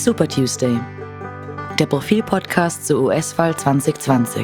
Super Tuesday, der Profil-Podcast zur US-Wahl 2020.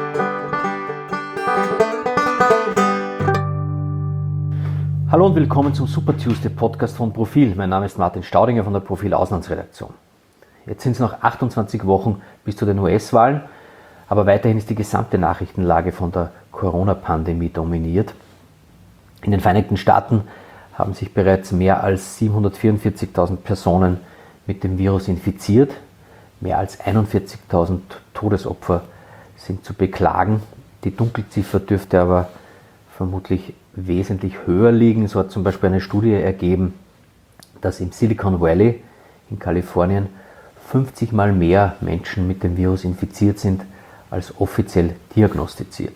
Hallo und willkommen zum Super Tuesday Podcast von Profil. Mein Name ist Martin Staudinger von der Profil Auslandsredaktion. Jetzt sind es noch 28 Wochen bis zu den US-Wahlen, aber weiterhin ist die gesamte Nachrichtenlage von der Corona-Pandemie dominiert. In den Vereinigten Staaten haben sich bereits mehr als 744.000 Personen mit dem Virus infiziert. Mehr als 41.000 Todesopfer sind zu beklagen. Die Dunkelziffer dürfte aber vermutlich wesentlich höher liegen. So hat zum Beispiel eine Studie ergeben, dass im Silicon Valley in Kalifornien 50 Mal mehr Menschen mit dem Virus infiziert sind als offiziell diagnostiziert.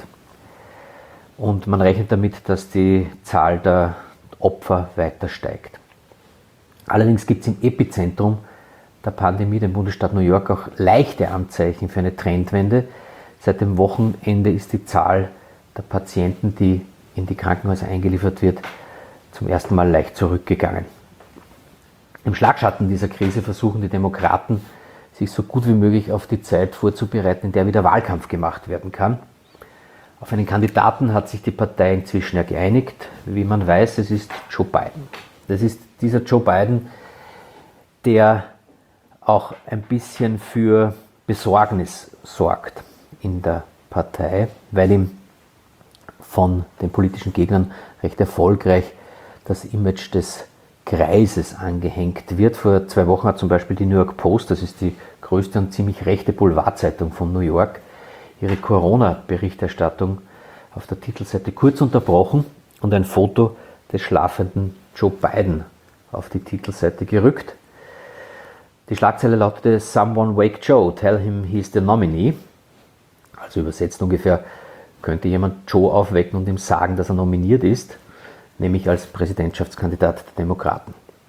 Und man rechnet damit, dass die Zahl der Opfer weiter steigt. Allerdings gibt es im Epizentrum der Pandemie, dem Bundesstaat New York, auch leichte Anzeichen für eine Trendwende. Seit dem Wochenende ist die Zahl der Patienten, die in die Krankenhäuser eingeliefert wird, zum ersten Mal leicht zurückgegangen. Im Schlagschatten dieser Krise versuchen die Demokraten, sich so gut wie möglich auf die Zeit vorzubereiten, in der wieder Wahlkampf gemacht werden kann. Auf einen Kandidaten hat sich die Partei inzwischen ja geeinigt. Wie man weiß, es ist Joe Biden. Das ist dieser Joe Biden, der auch ein bisschen für Besorgnis sorgt in der Partei, weil ihm von den politischen Gegnern recht erfolgreich das Image des Greises angehängt wird. Vor 2 Wochen hat zum Beispiel die New York Post, das ist die größte und ziemlich rechte Boulevardzeitung von New York, ihre Corona-Berichterstattung auf der Titelseite kurz unterbrochen und ein Foto des schlafenden Joe Biden auf die Titelseite gerückt. Die Schlagzeile lautete: "Someone wake Joe, tell him he's the nominee." Also übersetzt ungefähr: Könnte jemand Joe aufwecken und ihm sagen, dass er nominiert ist, nämlich als Präsidentschaftskandidat der Demokraten.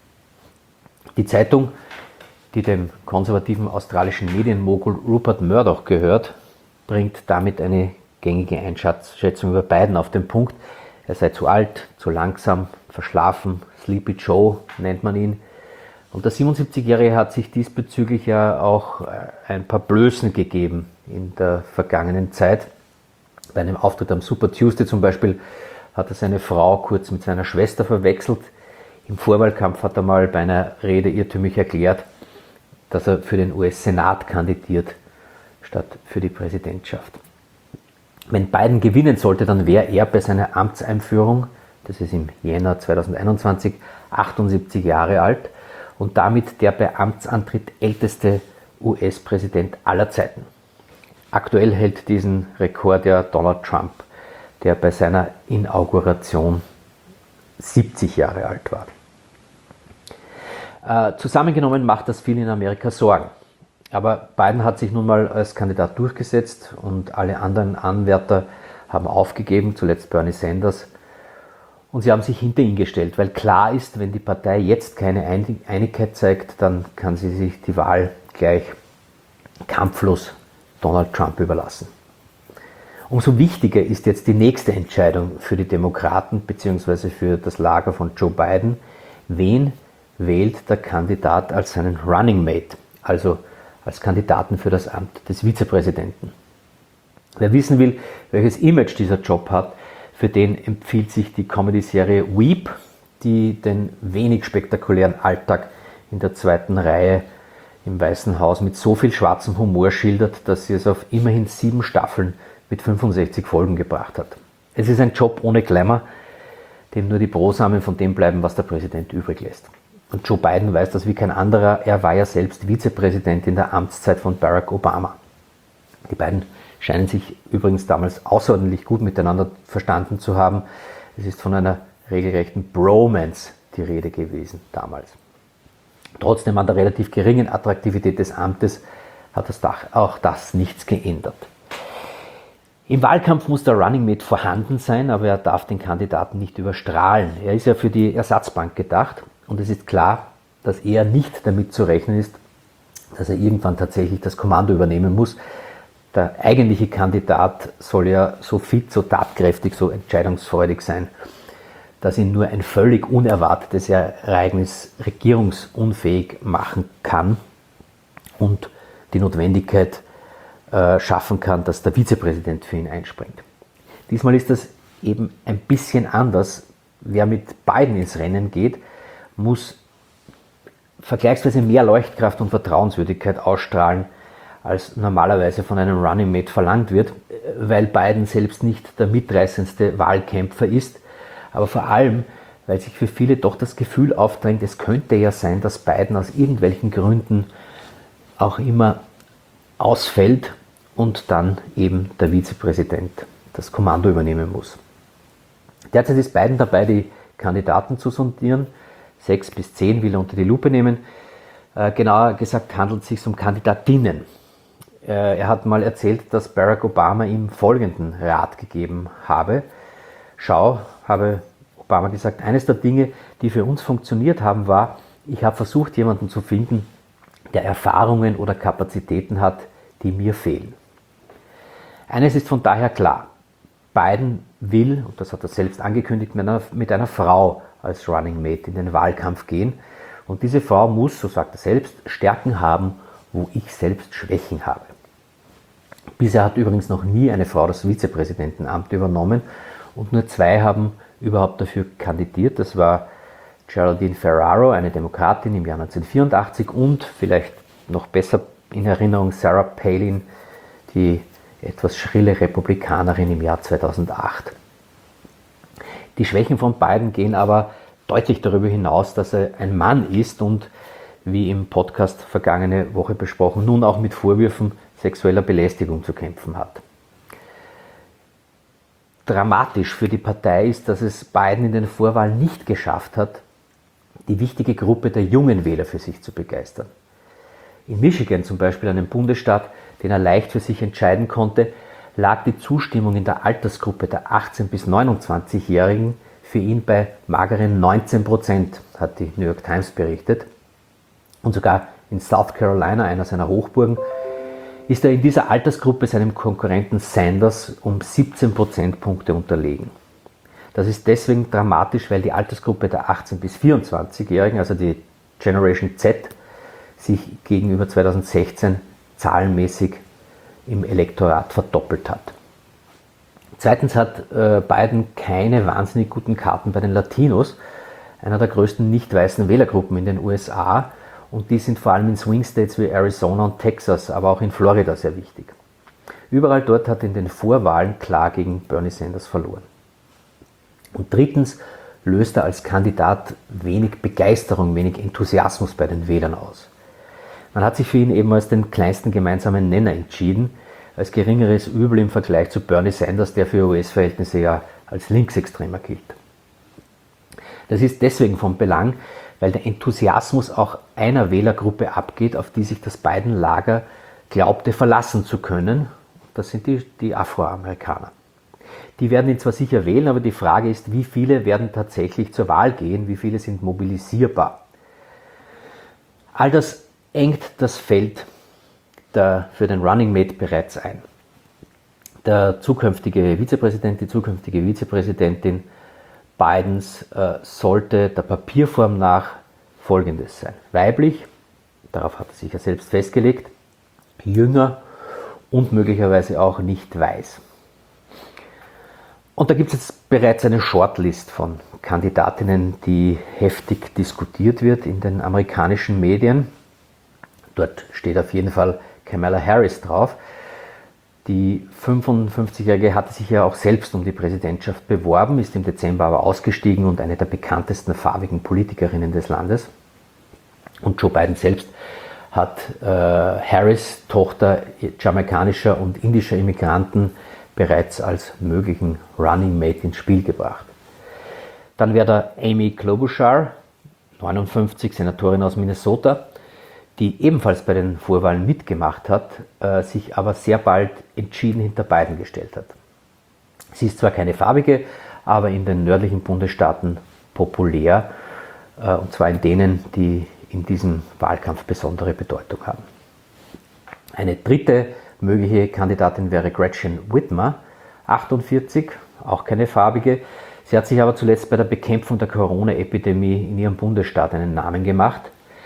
Die Zeitung, die dem konservativen australischen Medienmogul Rupert Murdoch gehört, bringt damit eine gängige Einschätzung über Biden auf den Punkt. Er sei zu alt, zu langsam, verschlafen, Sleepy Joe nennt man ihn. Und der 77-Jährige hat sich diesbezüglich ja auch ein paar Blößen gegeben in der vergangenen Zeit. Bei einem Auftritt am Super Tuesday zum Beispiel hat er seine Frau kurz mit seiner Schwester verwechselt. Im Vorwahlkampf hat er mal bei einer Rede irrtümlich erklärt, dass er für den US-Senat kandidiert, statt für die Präsidentschaft. Wenn Biden gewinnen sollte, dann wäre er bei seiner Amtseinführung, das ist im Jänner 2021, 78 Jahre alt und damit der bei Amtsantritt älteste US-Präsident aller Zeiten. Aktuell hält diesen Rekord ja Donald Trump, der bei seiner Inauguration 70 Jahre alt war. Zusammengenommen macht das viel in Amerika Sorgen. Aber Biden hat sich nun mal als Kandidat durchgesetzt und alle anderen Anwärter haben aufgegeben, zuletzt Bernie Sanders. Und sie haben sich hinter ihn gestellt, weil klar ist, wenn die Partei jetzt keine Einigkeit zeigt, dann kann sie sich die Wahl gleich kampflos Donald Trump überlassen. Umso wichtiger ist jetzt die nächste Entscheidung für die Demokraten bzw. für das Lager von Joe Biden. Wen wählt der Kandidat als seinen Running Mate, also als Kandidaten für das Amt des Vizepräsidenten? Wer wissen will, welches Image dieser Job hat, für den empfiehlt sich die Comedy-Serie Veep, die den wenig spektakulären Alltag in der zweiten Reihe im Weißen Haus mit so viel schwarzem Humor schildert, dass sie es auf immerhin 7 Staffeln mit 65 Folgen gebracht hat. Es ist ein Job ohne Glamour, dem nur die Brosamen von dem bleiben, was der Präsident übrig lässt. Und Joe Biden weiß das wie kein anderer. Er war ja selbst Vizepräsident in der Amtszeit von Barack Obama. Die beiden scheinen sich übrigens damals außerordentlich gut miteinander verstanden zu haben. Es ist von einer regelrechten Bromance die Rede gewesen damals. Trotzdem an der relativ geringen Attraktivität des Amtes hat auch das nichts geändert. Im Wahlkampf muss der Running Mate vorhanden sein, aber er darf den Kandidaten nicht überstrahlen. Er ist ja für die Ersatzbank gedacht und es ist klar, dass er nicht damit zu rechnen ist, dass er irgendwann tatsächlich das Kommando übernehmen muss. Der eigentliche Kandidat soll ja so fit, so tatkräftig, so entscheidungsfreudig sein, dass ihn nur ein völlig unerwartetes Ereignis regierungsunfähig machen kann. und die Notwendigkeit schaffen kann, dass der Vizepräsident für ihn einspringt. Diesmal ist das eben ein bisschen anders. Wer mit Biden ins Rennen geht, muss vergleichsweise mehr Leuchtkraft und Vertrauenswürdigkeit ausstrahlen, als normalerweise von einem Running Mate verlangt wird, weil Biden selbst nicht der mitreißendste Wahlkämpfer ist, aber vor allem, weil sich für viele doch das Gefühl aufdrängt, es könnte ja sein, dass Biden aus irgendwelchen Gründen auch immer ausfällt und dann eben der Vizepräsident das Kommando übernehmen muss. Derzeit ist Biden dabei, die Kandidaten zu sondieren. 6 bis 10 will er unter die Lupe nehmen. Genauer gesagt handelt es sich um Kandidatinnen. Er hat mal erzählt, dass Barack Obama ihm folgenden Rat gegeben habe. Schau, habe Obama gesagt, eines der Dinge, die für uns funktioniert haben, war, ich habe versucht, jemanden zu finden, der Erfahrungen oder Kapazitäten hat, die mir fehlen. Eines ist von daher klar, Biden will, und das hat er selbst angekündigt, mit einer Frau als Running Mate in den Wahlkampf gehen. Und diese Frau muss, so sagt er selbst, Stärken haben, wo ich selbst Schwächen habe. Bisher hat übrigens noch nie eine Frau das Vizepräsidentenamt übernommen und nur 2 haben überhaupt dafür kandidiert. Das war Geraldine Ferraro, eine Demokratin im Jahr 1984 und vielleicht noch besser in Erinnerung Sarah Palin, die etwas schrille Republikanerin im Jahr 2008. Die Schwächen von Biden gehen aber deutlich darüber hinaus, dass er ein Mann ist und, wie im Podcast vergangene Woche besprochen, nun auch mit Vorwürfen sexueller Belästigung zu kämpfen hat. Dramatisch für die Partei ist, dass es Biden in den Vorwahlen nicht geschafft hat, die wichtige Gruppe der jungen Wähler für sich zu begeistern. In Michigan zum Beispiel, einem Bundesstaat, den er leicht für sich entscheiden konnte, lag die Zustimmung in der Altersgruppe der 18- bis 29-Jährigen für ihn bei mageren 19%, hat die New York Times berichtet. Und sogar in South Carolina, einer seiner Hochburgen, ist er in dieser Altersgruppe seinem Konkurrenten Sanders um 17 Prozentpunkte unterlegen. Das ist deswegen dramatisch, weil die Altersgruppe der 18- bis 24-Jährigen, also die Generation Z, sich gegenüber 2016 zahlenmäßig im Elektorat verdoppelt hat. Zweitens hat Biden keine wahnsinnig guten Karten bei den Latinos, einer der größten nicht weißen Wählergruppen in den USA, und die sind vor allem in Swing States wie Arizona und Texas, aber auch in Florida sehr wichtig. Überall dort hat er in den Vorwahlen klar gegen Bernie Sanders verloren. Und drittens löst er als Kandidat wenig Begeisterung, wenig Enthusiasmus bei den Wählern aus. Man hat sich für ihn eben als den kleinsten gemeinsamen Nenner entschieden, als geringeres Übel im Vergleich zu Bernie Sanders, der für US-Verhältnisse ja als Linksextremer gilt. Das ist deswegen von Belang, weil der Enthusiasmus auch einer Wählergruppe abgeht, auf die sich das Biden-Lager glaubte verlassen zu können. Das sind die Afroamerikaner. Die werden ihn zwar sicher wählen, aber die Frage ist, wie viele werden tatsächlich zur Wahl gehen, wie viele sind mobilisierbar. All das engt das Feld für den Running Mate bereits ein. Der zukünftige Vizepräsident, die zukünftige Vizepräsidentin Bidens sollte der Papierform nach Folgendes sein: weiblich, darauf hat er sich ja selbst festgelegt, jünger und möglicherweise auch nicht weiß. Und da gibt es jetzt bereits eine Shortlist von Kandidatinnen, die heftig diskutiert wird in den amerikanischen Medien. Dort steht auf jeden Fall Kamala Harris drauf. Die 55-Jährige hatte sich ja auch selbst um die Präsidentschaft beworben, ist im Dezember aber ausgestiegen und eine der bekanntesten farbigen Politikerinnen des Landes. Und Joe Biden selbst hat Harris, Tochter jamaikanischer und indischer Immigranten, bereits als möglichen Running Mate ins Spiel gebracht. Dann wäre da Amy Klobuchar, 59, Senatorin aus Minnesota, die ebenfalls bei den Vorwahlen mitgemacht hat, sich aber sehr bald entschieden hinter Biden gestellt hat. Sie ist zwar keine farbige, aber in den nördlichen Bundesstaaten populär, und zwar in denen, die in diesem Wahlkampf besondere Bedeutung haben. Eine dritte mögliche Kandidatin wäre Gretchen Whitmer, 48, auch keine farbige. Sie hat sich aber zuletzt bei der Bekämpfung der Corona-Epidemie in ihrem Bundesstaat einen Namen gemacht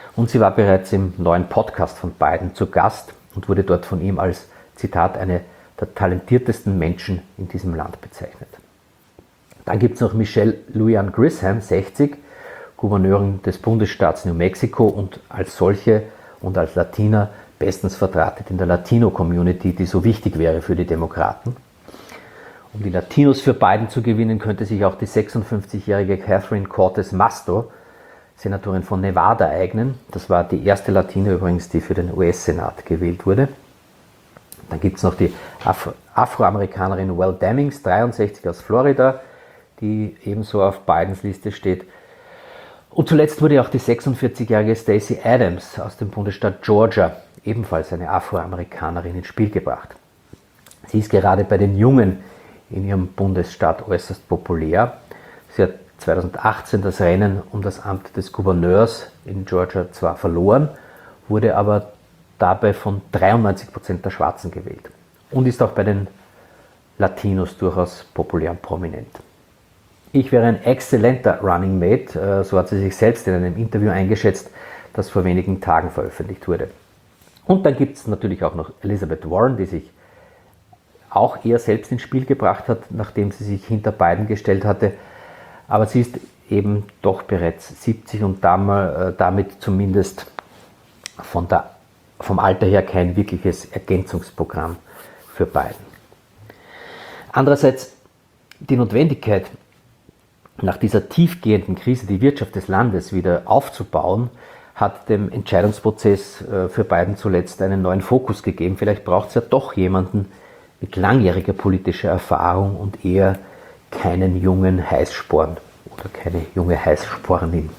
Und sie war bereits im neuen Podcast von Biden zu Gast und wurde dort von ihm als, Zitat, eine der talentiertesten Menschen in diesem Land bezeichnet. Dann gibt es noch Michelle Lujan Grisham, 60, Gouverneurin des Bundesstaats New Mexico und als solche und als Latina bestens verdrahtet in der Latino-Community, die so wichtig wäre für die Demokraten. Um die Latinos für Biden zu gewinnen, könnte sich auch die 56-jährige Catherine Cortez Masto, Senatorin von Nevada, eignen. Das war die erste Latina übrigens, die für den US-Senat gewählt wurde. Dann gibt es noch die Afroamerikanerin Val Demings, 63, aus Florida, die ebenso auf Bidens Liste steht. Und zuletzt wurde auch die 46-jährige Stacey Adams aus dem Bundesstaat Georgia, ebenfalls eine Afroamerikanerin, ins Spiel gebracht. Sie ist gerade bei den Jungen in ihrem Bundesstaat äußerst populär. Sie hat 2018 das Rennen um das Amt des Gouverneurs in Georgia zwar verloren, wurde aber dabei von 93% der Schwarzen gewählt und ist auch bei den Latinos durchaus populär und prominent. Ich wäre ein exzellenter Running Mate, so hat sie sich selbst in einem Interview eingeschätzt, das vor wenigen Tagen veröffentlicht wurde. Und dann gibt es natürlich auch noch Elizabeth Warren, die sich auch eher selbst ins Spiel gebracht hat, nachdem sie sich hinter Biden gestellt hatte. Aber sie ist eben doch bereits 70 und damit zumindest vom Alter her kein wirkliches Ergänzungsprogramm für Biden. Andererseits die Notwendigkeit, nach dieser tiefgehenden Krise die Wirtschaft des Landes wieder aufzubauen, hat dem Entscheidungsprozess für Biden zuletzt einen neuen Fokus gegeben. Vielleicht braucht es ja doch jemanden mit langjähriger politischer Erfahrung und eher keinen jungen Heißsporn oder keine junge Heißspornin.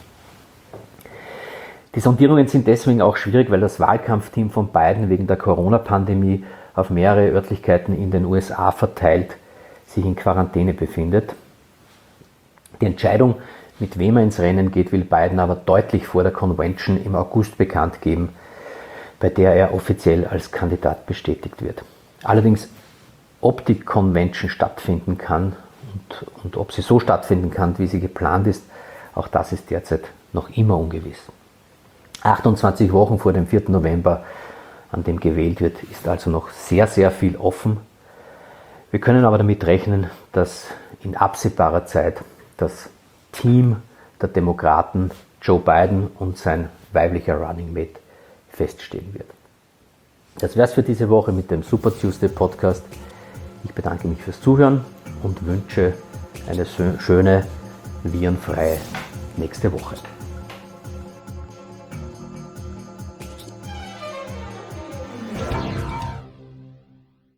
Die Sondierungen sind deswegen auch schwierig, weil das Wahlkampfteam von Biden wegen der Corona-Pandemie auf mehrere Örtlichkeiten in den USA verteilt sich in Quarantäne befindet. Die Entscheidung, mit wem er ins Rennen geht, will Biden aber deutlich vor der Convention im August bekannt geben, bei der er offiziell als Kandidat bestätigt wird. Allerdings, ob die Convention stattfinden kann und ob sie so stattfinden kann, wie sie geplant ist, auch das ist derzeit noch immer ungewiss. 28 Wochen vor dem 4. November, an dem gewählt wird, ist also noch sehr, sehr viel offen. Wir können aber damit rechnen, dass in absehbarer Zeit das Team der Demokraten, Joe Biden und sein weiblicher Running Mate, feststehen wird. Das wäre es für diese Woche mit dem Super Tuesday Podcast. Ich bedanke mich fürs Zuhören und wünsche eine schöne, virenfreie nächste Woche.